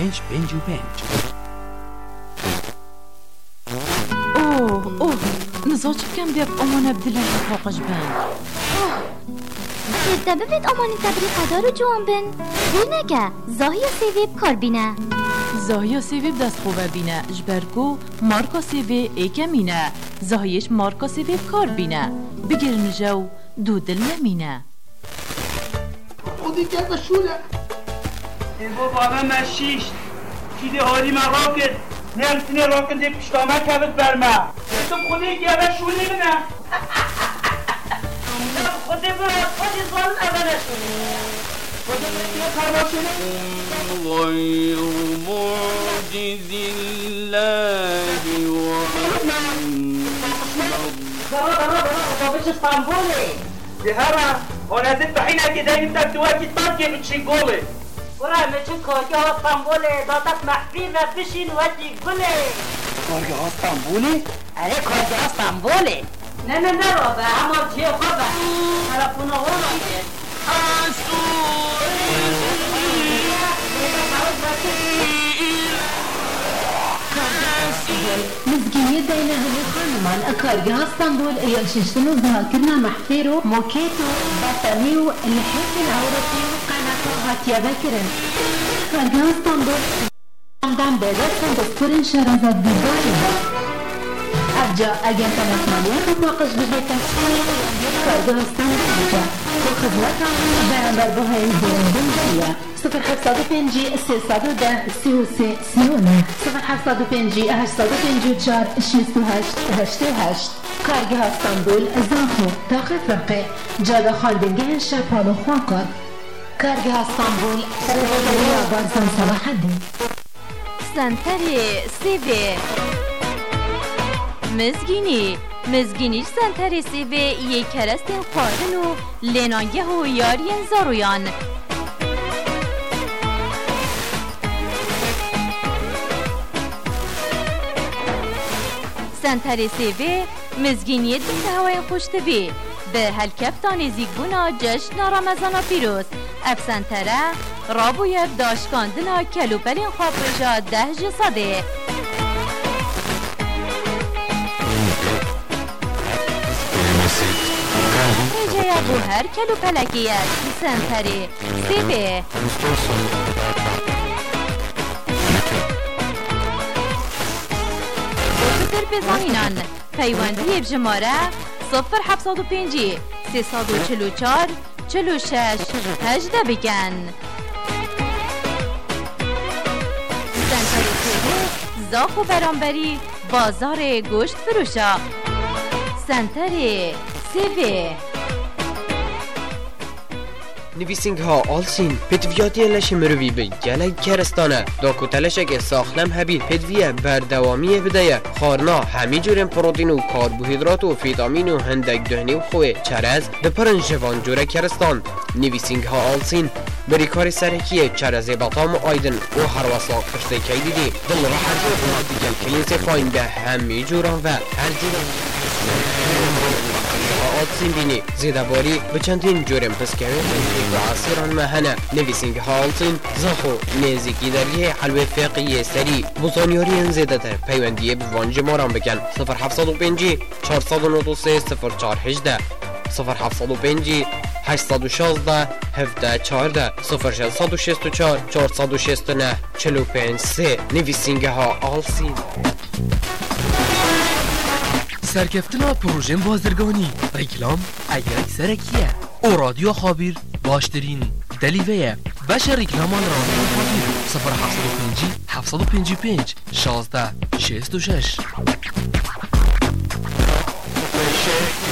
اوه نزاچ کم بیب امان بدلن حقاقش بند سیده ببید امانی تبری قدارو جوان بین بیر نگه زاهی سیویب کار بینه زاهی سیویب دست خوبه بینه جبرگو مارکا سیوی ایکمینه زاهیش مارکا سیویب کار بینه بگیرن جو دو دل نمینه خودی کرد بشوله ای بابا مشیش چیده حالی مراکت نمتینه راکن دی پشتامه کبت برمه تو خودی گره شوله بینه خودی برد خودی ظالم اولش خودی برد پرماشونه غیر معجز الله بابش اسطنبوله دهره آنازت بحینه که داریم در دوکی تاکه بچین گوله برای مچون کارگه ها اسطنبوله دادت محفی و بشین وجی گله کارگه ها اسطنبوله؟ اره کارگه ها اسطنبوله نه رابه اما جیه خوبه تلفون ها رو مزگینی دینه همی خانمان کارگاه اسطنبول ایال ششتن و ذاکرنا محفیر و موکیت و بطنی و الحیف العورتی و قناتا هاتیا بکرن کارگاه اسطنبول دم بدستن دستورن شرازت بیداری با ابجا اگر تنفمانیه بطاقش بهتا کارگاه اسطنبول با خدمتا برانبر بهای زیرندن داریا 0705 310 33 39 0705 854 68 88 کارگاه اسطنبول زاخو تاقف رقه جاده خالدنگه شپال و خواکر کارگاه اسطنبول ریا بارزان صلاح الدین سنتری سیوی مزگینیش سنتری سیوی یک کرستین خواردن و لینانگه و یارین زارویان سنتری سیوی مزگینیت بیت هوای خوشت بی به هلکفتان زیگبونا جشن رمضان پیروز اف سنتره رابویت داشکاندنا کلوپلین خوابرجا 10 جساده رجایا بو هر کلوپلکیت سنتری سیوی بزنینان پیوندی بجماره 0705 344 46 18 بگن سنتری سیوی زاخ و برانبری بازار گوشت فروشا سنتری سیوی نویسینگ ها آلسین پدویاتی لش مروی بی گلگ کرستانه داکو تلشک ساخلم هبی پدویه بردوامی بدایه خارنا همی جورن پروتین و کربوهیدرات و ویتامین و هندک دهنی و خوی چرز بپرن جوان جوره کرستان نویسینگ ها آلسین بری کار سرکیه چرز بطام و آیدن و هر وصلاق پرسه که دیدی دل راحت و دیگل کلینس خواهیم به همی جوران و هر جوران آلسین بینی زیده باری به چندین جورم پسکره و عصیران مهنه نویسینگ ها آلسین زاخو نزیکی دریه حلوه فقیه سری بزانیاری زیده تر پیوندیه بوانج ماران بکن 0705 493 0418 0705 816 17 14 0664 469 45 3 نویسینگ ها آلسین سرکفتنا پروژه بازرگانی رکلام اگر سرکیه او رادیو خابیر باشترین دلیوه بشه رکلامان رادیو خابیر 0705 755 16 66